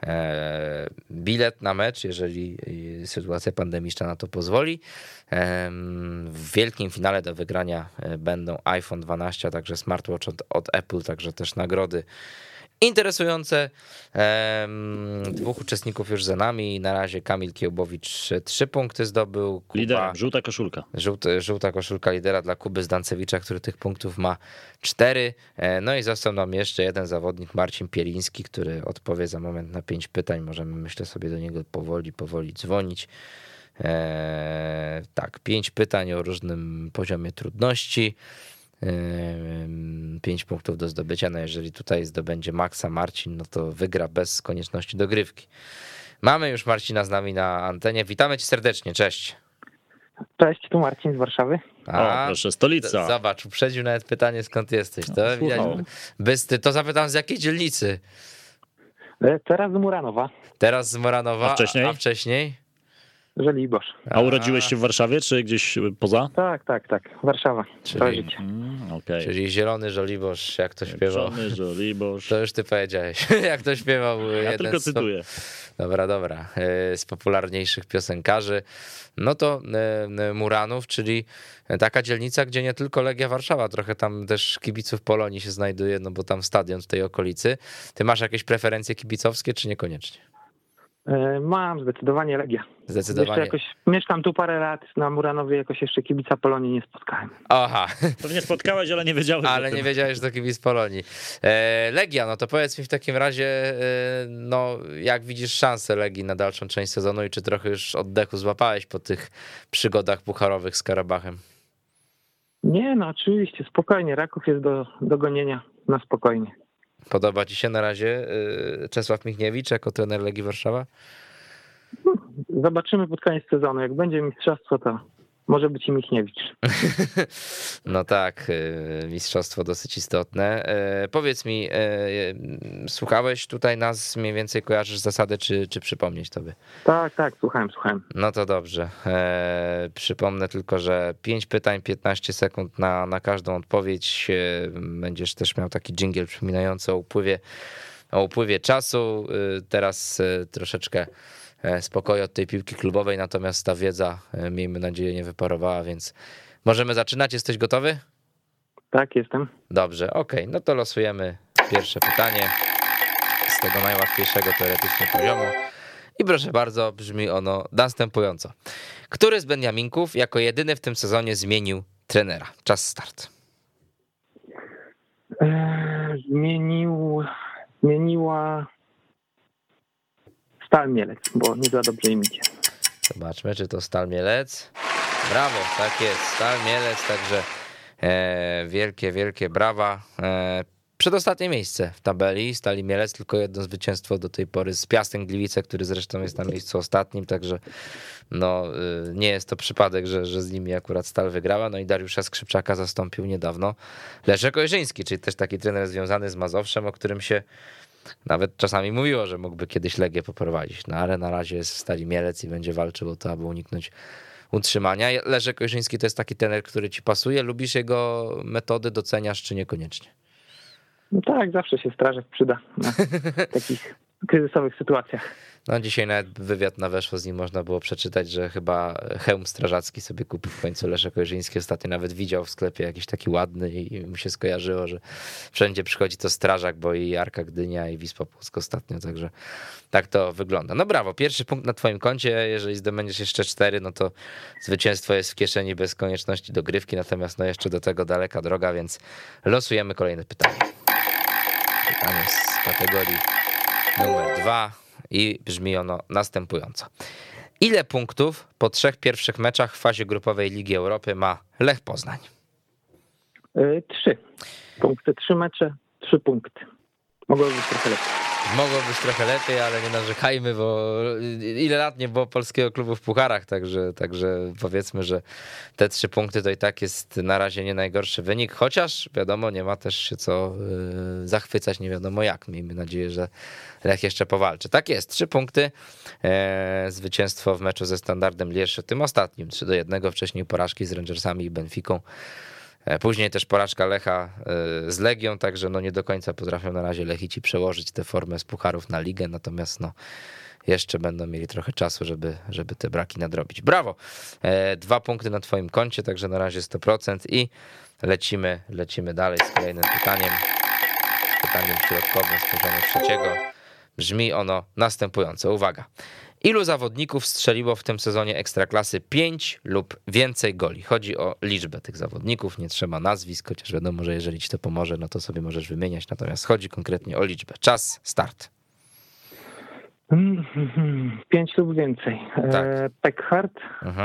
bilet na mecz, jeżeli sytuacja pandemiczna na to pozwoli. W wielkim finale do wygrania będą iPhone 12, a także smartwatch od Apple, także też nagrody interesujące. 2 uczestników już za nami. Na razie Kamil Kiełbowicz 3 punkty zdobył. Liderem, żółta koszulka. Żółta koszulka lidera dla Kuby Zdancewicza, który tych punktów ma 4. No i został nam jeszcze jeden zawodnik, Marcin Pieliński, który odpowie za moment na 5 pytań. Możemy, myślę, sobie do niego powoli dzwonić. Tak, 5 pytań o różnym poziomie trudności. 5 punktów do zdobycia. No jeżeli tutaj zdobędzie maksa Marcin, no to wygra bez konieczności dogrywki. Mamy już Marcina z nami na antenie. Witamy cię serdecznie, cześć. Cześć, tu Marcin z Warszawy. O, proszę, stolica. Zobacz, uprzedził nawet pytanie, skąd jesteś. To widać, bystry. To zapytam, z jakiej dzielnicy? Teraz z Muranowa. Teraz z Muranowa, a wcześniej? Żoliborz. A urodziłeś się w Warszawie, czy gdzieś poza? Tak. Warszawa. Okay. Czyli Zielony Żoliborz, jak to śpiewał. Zielony Żoliborz. To już ty powiedziałeś, jak to śpiewał. Ja tylko cytuję. Dobra. Z popularniejszych piosenkarzy. No to Muranów, czyli taka dzielnica, gdzie nie tylko Legia Warszawa, trochę tam też kibiców Polonii się znajduje, no bo tam stadion w tej okolicy. Ty masz jakieś preferencje kibicowskie, czy niekoniecznie? Mam zdecydowanie Legia. Zdecydowanie. Jeszcze mieszkam tu parę lat, na Muranowie jakoś jeszcze kibica Polonii nie spotkałem. Aha. Pewnie spotkałeś, ale nie wiedziałeś. Ale nie wiedziałeś, że to kibic Polonii. Legia, no to powiedz mi w takim razie, no jak widzisz szansę Legii na dalszą część sezonu i czy trochę już oddechu złapałeś po tych przygodach pucharowych z Karabachem? Nie, no oczywiście, spokojnie. Raków jest do gonienia na spokojnie. Podoba ci się na razie Czesław Michniewicz jako trener Legii Warszawa? Zobaczymy pod koniec sezonu. Jak będzie mistrzostwo, to może być i Michniewicz. No tak, mistrzostwo dosyć istotne. Powiedz mi, słuchałeś tutaj nas, mniej więcej kojarzysz zasady, czy przypomnieć tobie? Tak, słuchałem. No to dobrze. Przypomnę tylko, że 5 pytań, 15 sekund na każdą odpowiedź. Będziesz też miał taki dżingiel przypominający o upływie czasu. Teraz troszeczkę spokoju od tej piłki klubowej, natomiast ta wiedza, miejmy nadzieję, nie wyparowała, więc możemy zaczynać. Jesteś gotowy? Tak, jestem. Dobrze, okej. No to losujemy pierwsze pytanie z tego najłatwiejszego teoretycznie poziomu. I proszę bardzo, brzmi ono następująco. Który z Beniaminków jako jedyny w tym sezonie zmienił trenera? Czas start. Zmieniła Stal Mielec, bo nie za dobrze im idzie. Zobaczmy, czy to Stal Mielec. Brawo, tak jest, Stal Mielec, także wielkie brawa. Przedostatnie miejsce w tabeli Stali Mielec, tylko jedno zwycięstwo do tej pory z Piastem Gliwice, który zresztą jest na miejscu ostatnim, także no, nie jest to przypadek, że z nimi akurat Stal wygrała. No i Dariusza Skrzypczaka zastąpił niedawno Leszek Ojrzyński, czyli też taki trener związany z Mazowszem, o którym się nawet czasami mówiło, że mógłby kiedyś Legię poprowadzić, no ale na razie jest w Stali Mielec i będzie walczył o to, aby uniknąć utrzymania. Leszek Ojrzyński to jest taki trener, który ci pasuje. Lubisz jego metody, doceniasz czy niekoniecznie? No tak, zawsze się strażak przyda na takich kryzysowych sytuacjach. No dzisiaj nawet wywiad na Weszło z nim można było przeczytać, że chyba hełm strażacki sobie kupił w końcu Leszek Ojrzyński. Ostatnio nawet widział w sklepie jakiś taki ładny i mu się skojarzyło, że wszędzie przychodzi to strażak, bo i Arka Gdynia i Wisła Płock ostatnio, także tak to wygląda. No brawo, pierwszy punkt na twoim koncie, jeżeli zdobędziesz jeszcze 4, no to zwycięstwo jest w kieszeni bez konieczności dogrywki, natomiast no jeszcze do tego daleka droga, więc losujemy kolejne pytanie. Pytanie z kategorii numer 2 i brzmi ono następująco. Ile punktów po 3 pierwszych meczach w fazie grupowej Ligi Europy ma Lech Poznań? 3 punkty, 3 mecze, 3 punkty. Mogłoby być trochę lepiej. Mogło być trochę lepiej, ale nie narzekajmy, bo ile lat nie było polskiego klubu w pucharach, także powiedzmy, że te 3 punkty to i tak jest na razie nie najgorszy wynik, chociaż wiadomo, nie ma też się co zachwycać, nie wiadomo jak. Miejmy nadzieję, że Lech jeszcze powalczy. Tak jest, 3 punkty, zwycięstwo w meczu ze Standardem Lierz, tym ostatnim 3-1, wcześniej porażki z Rangersami i Benficą. Później też porażka Lecha z Legią, także no nie do końca potrafią na razie Lechici przełożyć tę formę z pucharów na ligę, natomiast no jeszcze będą mieli trochę czasu, żeby te braki nadrobić. Brawo! 2 punkty na twoim koncie, także na razie 100% i lecimy dalej z kolejnym pytaniem. Pytaniem środkowym z poziomu 3. Brzmi ono następująco. Uwaga. Ilu zawodników strzeliło w tym sezonie Ekstraklasy 5 lub więcej goli? Chodzi o liczbę tych zawodników, nie trzeba nazwisk, chociaż wiadomo, że jeżeli ci to pomoże, no to sobie możesz wymieniać, natomiast chodzi konkretnie o liczbę. Czas, start. 5 lub więcej. Tak. Pekhart.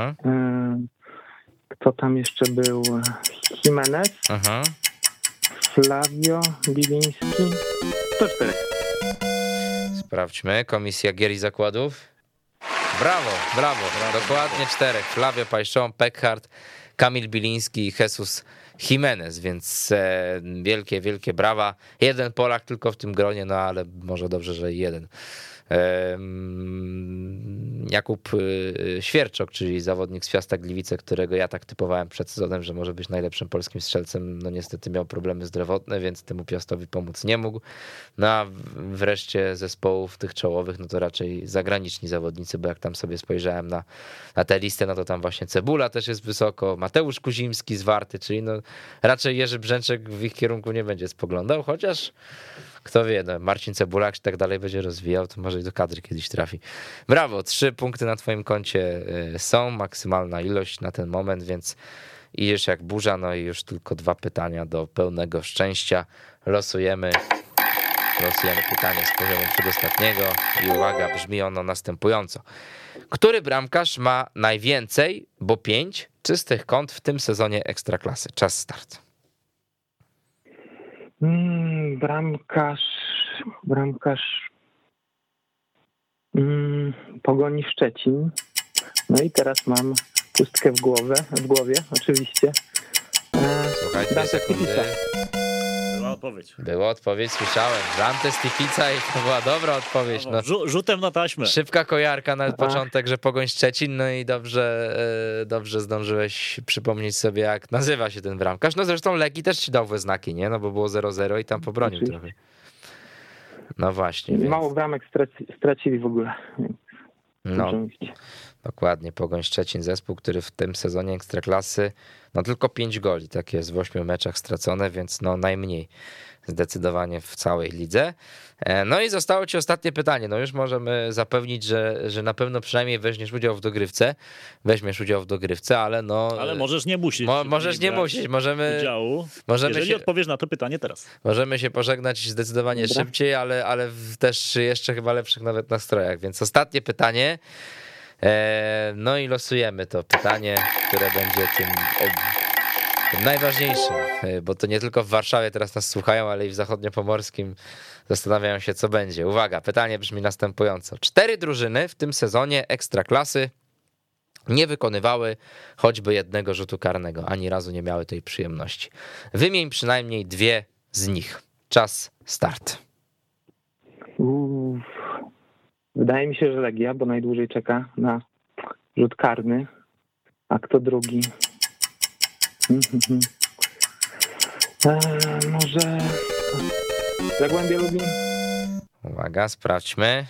Kto tam jeszcze był? Jimenez. Flavio Biliński. 104. Sprawdźmy. Komisja gier i zakładów. Brawo. Dokładnie 4. Flavio Pajszon, Pekhart, Kamil Biliński i Jesus Jimenez, więc wielkie brawa. 1 Polak tylko w tym gronie, no ale może dobrze, że i 1. Jakub Świerczok, czyli zawodnik z Piasta Gliwice, którego ja tak typowałem przed sezonem, że może być najlepszym polskim strzelcem, no niestety miał problemy zdrowotne, więc temu Piastowi pomóc nie mógł. No a wreszcie zespołów tych czołowych, no to raczej zagraniczni zawodnicy, bo jak tam sobie spojrzałem na tę listę, no to tam właśnie Cebula też jest wysoko, Mateusz Kuzimski z Warty, czyli no raczej Jerzy Brzęczek w ich kierunku nie będzie spoglądał, chociaż kto wie, no Marcin Cebulak, czy tak dalej będzie rozwijał, to może i do kadry kiedyś trafi. Brawo, 3 punkty na twoim koncie są, maksymalna ilość na ten moment, więc idziesz jak burza, no i już tylko 2 pytania do pełnego szczęścia. Losujemy Losujemy pytanie z poziomu przedostatniego i uwaga, brzmi ono następująco. Który bramkarz ma najwięcej, bo 5 czystych kąt w tym sezonie Ekstraklasy? Czas start. Bramkarz Pogoni Szczecin. No i teraz mam pustkę w głowie oczywiście. Słuchaj, 2 sekundy. Była odpowiedź, słyszałem. Dante Stifica i to była dobra odpowiedź. No. Rzutem na taśmę. Szybka kojarka na początek, że Pogoń Szczecin, no i dobrze zdążyłeś przypomnieć sobie, jak nazywa się ten bramkarz. No zresztą Legii też ci dał we znaki, nie? No bo było 0-0 i tam pobronił trochę. No właśnie. Mało bramek stracili w ogóle. No, dokładnie. Pogoń Szczecin, zespół, który w tym sezonie Ekstraklasy, no tylko 5 goli, tak jest, w 8 meczach stracone, więc no najmniej zdecydowanie w całej lidze. No i zostało ci ostatnie pytanie. No już możemy zapewnić, że na pewno przynajmniej weźmiesz udział w dogrywce, ale no... Ale możesz nie musieć. Możesz nie musieć. Możemy jeżeli odpowiesz na to pytanie teraz. Możemy się pożegnać zdecydowanie szybciej, ale też jeszcze chyba lepszych nawet nastrojach. Więc ostatnie pytanie. No i losujemy to pytanie, które będzie tym najważniejszym, bo to nie tylko w Warszawie teraz nas słuchają, ale i w zachodniopomorskim zastanawiają się, co będzie. Uwaga, pytanie brzmi następująco. 4 drużyny w tym sezonie Ekstraklasy nie wykonywały choćby jednego rzutu karnego. Ani razu nie miały tej przyjemności. Wymień przynajmniej 2 z nich. Czas start. Wydaje mi się, że Legia, bo najdłużej czeka na rzut karny. A kto drugi? Może Zagłębie Lubin? Uwaga, sprawdźmy.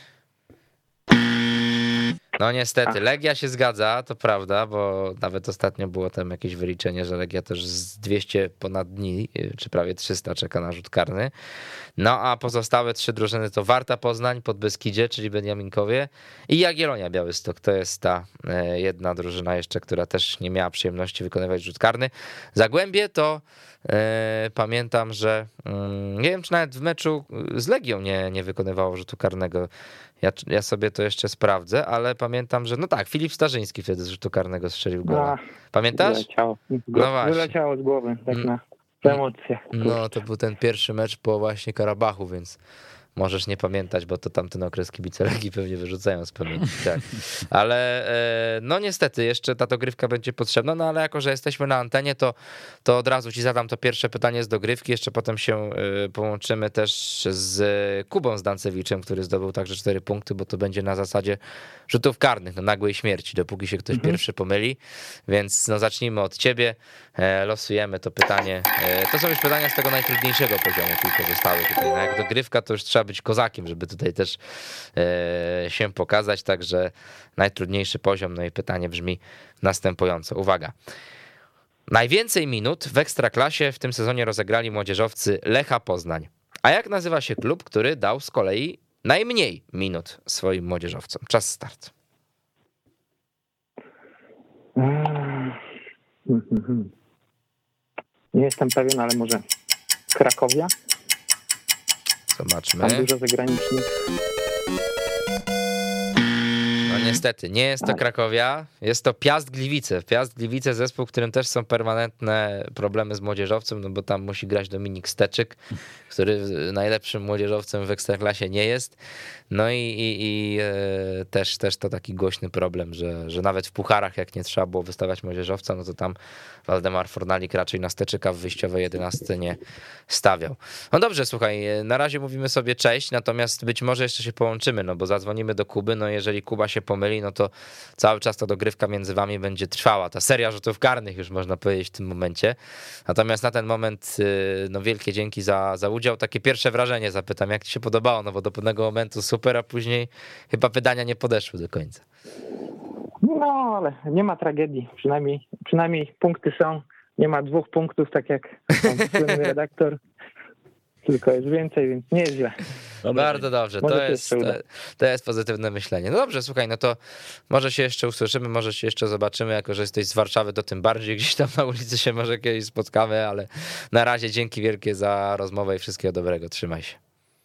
No niestety, Legia się zgadza, to prawda, bo nawet ostatnio było tam jakieś wyliczenie, że Legia też z 200 ponad dni, czy prawie 300 czeka na rzut karny. No a pozostałe 3 drużyny to Warta Poznań, Podbeskidzie, czyli Beniaminkowie i Jagiellonia Białystok. To jest ta jedna drużyna jeszcze, która też nie miała przyjemności wykonywać rzut karny. Zagłębie to pamiętam, że nie wiem, czy nawet w meczu z Legią nie wykonywało rzutu karnego. Ja sobie to jeszcze sprawdzę, ale pamiętam, że no tak, Filip Starzyński wtedy z rzutu karnego strzelił gola. Pamiętasz? Wyleciało z głowy, tak na emocjach. No to był ten pierwszy mecz po właśnie Karabachu, więc możesz nie pamiętać, bo to tamten okres kibice Legii pewnie wyrzucają z pamięci, tak. Ale no niestety jeszcze ta dogrywka będzie potrzebna, no ale jako, że jesteśmy na antenie, to od razu ci zadam to pierwsze pytanie z dogrywki, jeszcze potem się połączymy też z Kubą Zdancewiczem, który zdobył także 4 punkty, bo to będzie na zasadzie rzutów karnych, no nagłej śmierci, dopóki się ktoś pierwszy pomyli, więc no zacznijmy od ciebie, losujemy to pytanie, to są już pytania z tego najtrudniejszego poziomu, tylko zostały tutaj, no jak dogrywka to już trzeba być kozakiem, żeby tutaj też się pokazać, także najtrudniejszy poziom, no i pytanie brzmi następująco. Uwaga. Najwięcej minut w Ekstraklasie w tym sezonie rozegrali młodzieżowcy Lecha Poznań. A jak nazywa się klub, który dał z kolei najmniej minut swoim młodzieżowcom? Czas start. Nie jestem pewien, ale może Krakowia? Zobaczmy. Tam dużo zagranicznych. No niestety, nie jest to Krakowia, jest to Piast Gliwice. Piast Gliwice, zespół, w którym też są permanentne problemy z młodzieżowcem, no bo tam musi grać Dominik Steczyk, który najlepszym młodzieżowcem w Ekstraklasie nie jest. No i też to taki głośny problem, że nawet w pucharach, jak nie trzeba było wystawiać młodzieżowca, no to tam Waldemar Fornalik raczej na Steczyka w wyjściowej 11 nie stawiał. No dobrze, słuchaj, na razie mówimy sobie cześć, natomiast być może jeszcze się połączymy, no bo zadzwonimy do Kuby, no jeżeli Kuba się pomyli, no to cały czas ta dogrywka między wami będzie trwała. Ta seria rzutów karnych już można powiedzieć w tym momencie. Natomiast na ten moment no wielkie dzięki za udział. Takie pierwsze wrażenie zapytam, jak ci się podobało, no bo do pewnego momentu super, a później chyba pytania nie podeszły do końca. No, ale nie ma tragedii. Przynajmniej punkty są. Nie ma 2 punktów, tak jak słynny redaktor. Tylko jest więcej, więc nie jest źle. Bardzo dobrze, to jest pozytywne myślenie. No dobrze, słuchaj, no to może się jeszcze usłyszymy, może się jeszcze zobaczymy, jako że jesteś z Warszawy, to tym bardziej gdzieś tam na ulicy się może kiedyś spotkamy, ale na razie dzięki wielkie za rozmowę i wszystkiego dobrego, trzymaj się.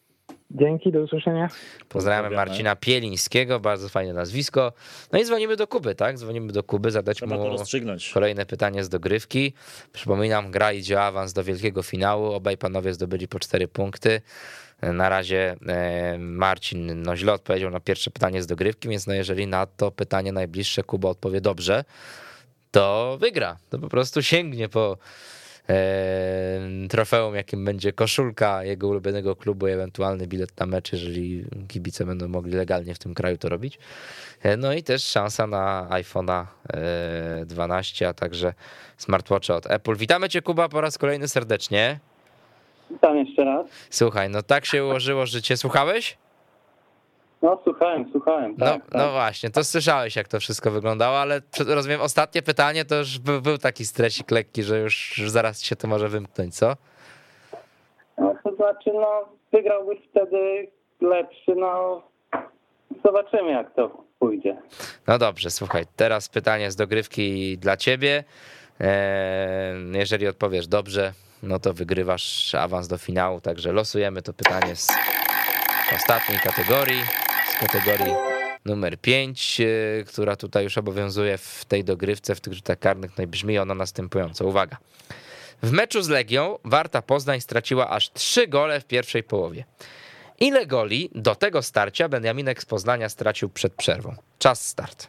Dzięki, do usłyszenia. Pozdrawiamy Marcina Pielińskiego, bardzo fajne nazwisko. No i dzwonimy do Kuby, tak? Dzwonimy do Kuby, zadać Trzeba to mu rozstrzygnąć. kolejne pytanie z dogrywki. Przypominam, gra idzie o awans do wielkiego finału. Obaj panowie zdobyli po 4 punkty. Na razie Marcin źle odpowiedział na pierwsze pytanie z dogrywki, więc jeżeli na to pytanie najbliższe Kuba odpowie dobrze, to wygra. To po prostu sięgnie po trofeum, jakim będzie koszulka jego ulubionego klubu i ewentualny bilet na mecz, jeżeli kibice będą mogli legalnie w tym kraju to robić. No i też szansa na iPhone'a 12, a także smartwatcha od Apple. Witamy cię, Kuba, po raz kolejny serdecznie. Witam jeszcze raz. Słuchaj, no tak się ułożyło, że cię słuchałeś? No słuchałem. Tak. No właśnie, to słyszałeś, jak to wszystko wyglądało, ale rozumiem, ostatnie pytanie to już był taki stresik lekki, że już zaraz się to może wymknąć, co? No to znaczy, wygrałbyś wtedy lepszy, zobaczymy jak to pójdzie. No dobrze, słuchaj, teraz pytanie z dogrywki dla ciebie. Jeżeli odpowiesz dobrze, no to wygrywasz awans do finału, także losujemy to pytanie z ostatniej kategorii, z kategorii numer 5, która tutaj już obowiązuje w tej dogrywce, w tych rzutach karnych. No i brzmi ona następująco. Uwaga. W meczu z Legią Warta Poznań straciła aż 3 gole w pierwszej połowie. Ile goli do tego starcia Beniaminek z Poznania stracił przed przerwą? Czas start.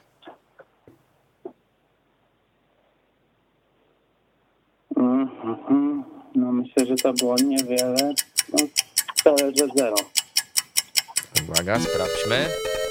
No myślę, że to było niewiele. Wcale, że 0. Uwaga, sprawdźmy.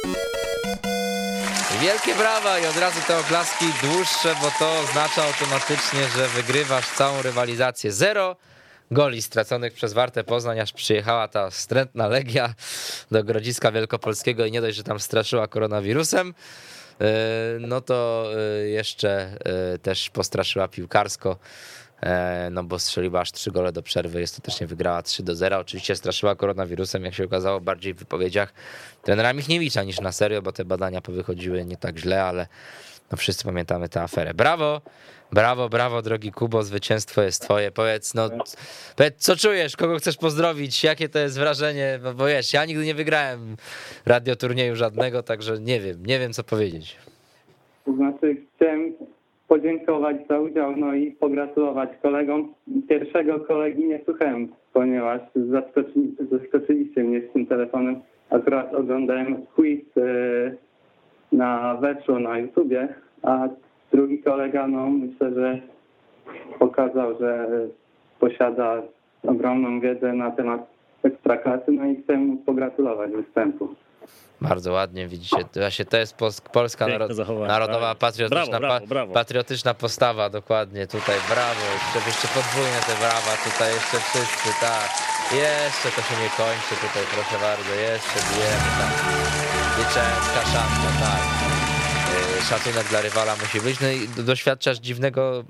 Wielkie brawa i od razu te oklaski dłuższe, bo to oznacza automatycznie, że wygrywasz całą rywalizację. 0 goli straconych przez Wartę Poznań, aż przyjechała ta wstrętna Legia do Grodziska Wielkopolskiego i nie dość, że tam straszyła koronawirusem, no to jeszcze też postraszyła piłkarsko, no bo strzeliła aż 3 gole do przerwy, ostatecznie wygrała 3-0. Oczywiście straszyła koronawirusem, jak się okazało, bardziej w wypowiedziach trenera Michniewicza niż na serio, bo te badania powychodziły nie tak źle, ale no wszyscy pamiętamy tę aferę. Brawo, drogi Kubo, zwycięstwo jest twoje. Powiedz, co czujesz, kogo chcesz pozdrowić, jakie to jest wrażenie, bo wiesz, ja nigdy nie wygrałem radioturnieju żadnego, także nie wiem co powiedzieć. To znaczy chciałem podziękować za udział, i pogratulować kolegom. Pierwszego kolegi nie słuchałem, ponieważ zaskoczyliście mnie z tym telefonem. Akurat oglądałem quiz na Weszło na YouTubie, a drugi kolega, myślę, że pokazał, że posiada ogromną wiedzę na temat Ekstraklasy, i chcę mu pogratulować występu. Bardzo ładnie, widzicie, właśnie to jest polska narodowa patriotyczna postawa, dokładnie tutaj, brawo, jeszcze podwójne te brawa, tutaj jeszcze wszyscy, tak, jeszcze to się nie kończy, tutaj proszę bardzo, jeszcze bijemy tam, wieczerska szansa, tak. Szacunek dla rywala musi być. No i doświadczasz dziwnego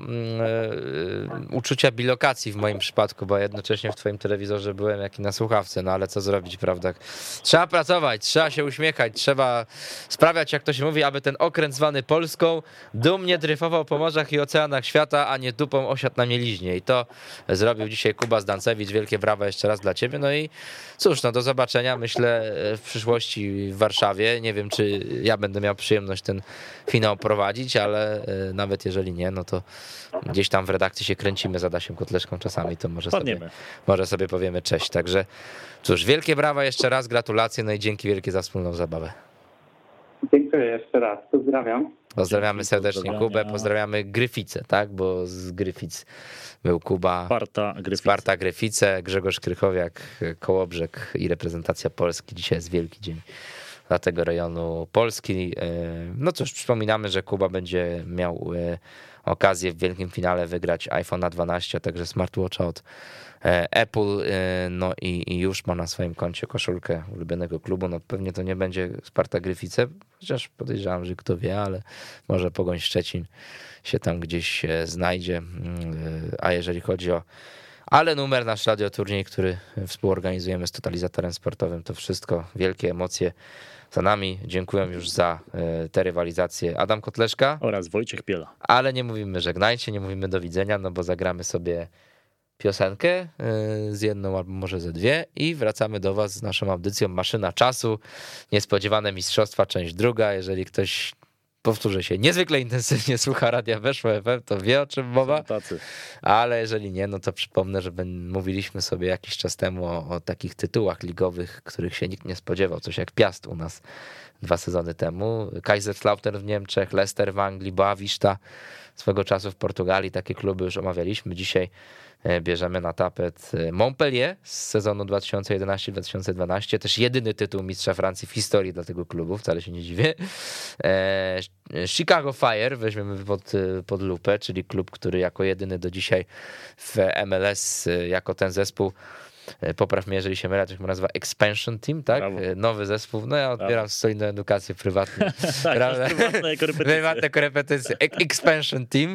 uczucia bilokacji w moim przypadku, bo jednocześnie w twoim telewizorze byłem jak i na słuchawce, no ale co zrobić, prawda? Trzeba pracować, trzeba się uśmiechać, trzeba sprawiać, jak to się mówi, aby ten okręt zwany Polską dumnie dryfował po morzach i oceanach świata, a nie dupą osiadł na mieliźnie. I to zrobił dzisiaj Kuba Zdancewicz. Wielkie brawa jeszcze raz dla ciebie. No i cóż, do zobaczenia, myślę, w przyszłości w Warszawie. Nie wiem, czy ja będę miał przyjemność ten finał prowadzić, ale nawet jeżeli nie, no to gdzieś tam w redakcji się kręcimy za Adasiem Kotleszką czasami, to może sobie powiemy cześć. Także cóż, wielkie brawa jeszcze raz, gratulacje, no i dzięki wielkie za wspólną zabawę. Dziękuję jeszcze raz, pozdrawiam. Pozdrawiamy serdecznie Kubę, pozdrawiamy Gryfice, tak, bo z Gryfic był Kuba, Sparta Gryfice, Grzegorz Krychowiak, Kołobrzeg i reprezentacja Polski. Dzisiaj jest wielki dzień dla tego rejonu Polski. No cóż, przypominamy, że Kuba będzie miał okazję w wielkim finale wygrać iPhone'a 12, a także smartwatcha od Apple, no i już ma na swoim koncie koszulkę ulubionego klubu. No pewnie to nie będzie Sparta Gryfice, chociaż podejrzewam, że kto wie, ale może Pogoń Szczecin się tam gdzieś znajdzie. A jeżeli chodzi o numer, nasz radioturniej, który współorganizujemy z Totalizatorem Sportowym, to wszystko, wielkie emocje za nami. Dziękuję już za te rywalizacje Adam Kotleszka oraz Wojciech Piela. Ale nie mówimy żegnajcie, nie mówimy do widzenia, no bo zagramy sobie piosenkę z jedną albo może ze dwie i wracamy do was z naszą audycją Maszyna Czasu. Niespodziewane mistrzostwa, część druga. Jeżeli ktoś, powtórzę się, niezwykle intensywnie słucha Radia Weszło FM, to wie, o czym mowa. Ale jeżeli nie, no to przypomnę, że mówiliśmy sobie jakiś czas temu o takich tytułach ligowych, których się nikt nie spodziewał. Coś jak Piast u nas 2 sezony temu. Kaiserslautern w Niemczech, Leicester w Anglii, Boavista swego czasu w Portugalii. Takie kluby już omawialiśmy. Dzisiaj bierzemy na tapet Montpellier z sezonu 2011-2012. Też jedyny tytuł mistrza Francji w historii dla tego klubu, wcale się nie dziwię. Chicago Fire weźmiemy pod lupę, czyli klub, który jako jedyny do dzisiaj w MLS, jako ten zespół, popraw mnie, jeżeli się mylę, to się nazywa Expansion Team, tak? Brawo. Nowy zespół. No ja odbieram solidną edukację prywatną. Tak, prywatne korepetycje. Expansion Team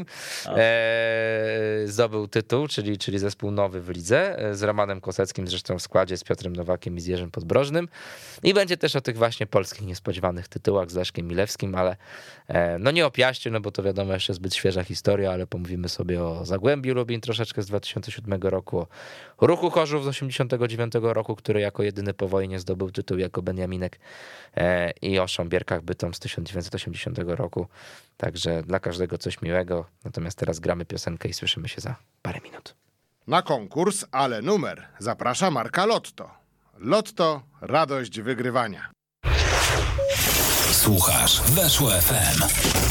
zdobył tytuł, czyli zespół nowy w lidze, z Romanem Koseckim zresztą w składzie, z Piotrem Nowakiem i z Jerzym Podbrożnym. I będzie też o tych właśnie polskich niespodziewanych tytułach z Leszkiem Milewskim, ale no nie o Piaście, no bo to wiadomo jeszcze zbyt świeża historia, ale pomówimy sobie o Zagłębiu Lubin troszeczkę z 2007 roku, o Ruchu Chorzów z 1989 roku, który jako jedyny po wojnie zdobył tytuł jako Beniaminek, i o Szambierkach Bytom z 1980 roku. Także dla każdego coś miłego. Natomiast teraz gramy piosenkę i słyszymy się za parę minut. Na konkurs, ale numer zaprasza marka Lotto. Lotto, radość wygrywania. Słuchasz Weszło FM.